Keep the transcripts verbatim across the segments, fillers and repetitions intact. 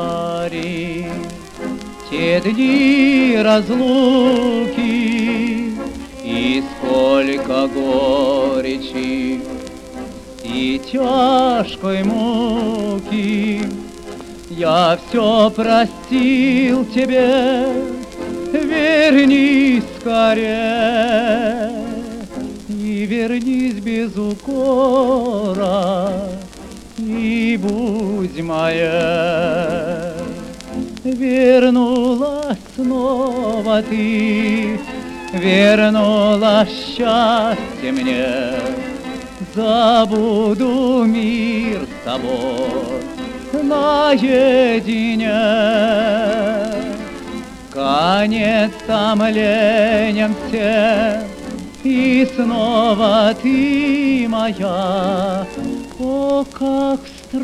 дарит те дни разлуки, и сколько горечи и тяжкой муки. Я все простил тебе, вернись скорее, и вернись без укора, и будь моя. Вернулась снова ты, вернула счастье мне. Забуду мир с тобой наедине. Конец томлением всем, и снова ты моя. О, как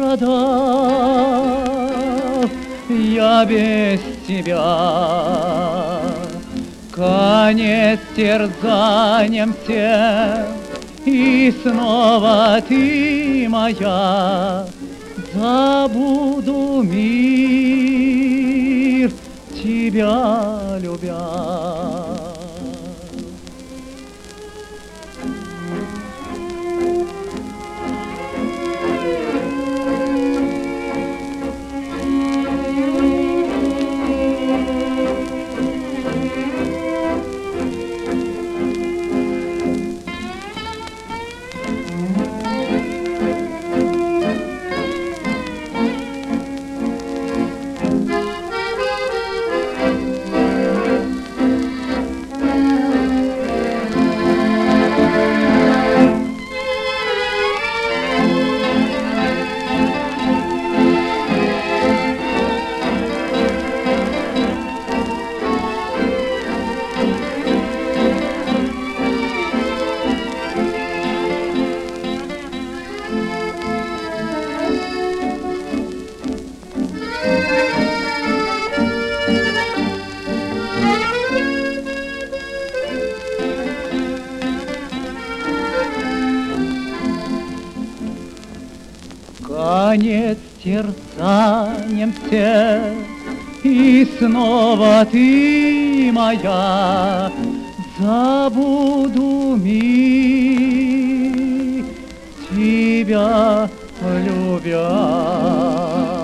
страдал я без тебя. Конец терзанием всем, и снова ты моя. Забуду мир, тебя любя. Конец терзанием всем, и снова ты моя. Забуду мир, тебя любя.